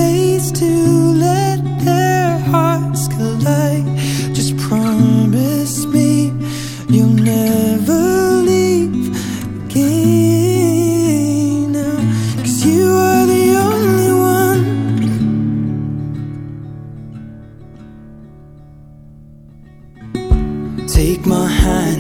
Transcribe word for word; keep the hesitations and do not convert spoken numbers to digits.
place to let their hearts collide. Just promise me you'll never leave again now, 'cause you are the only one. Take my hand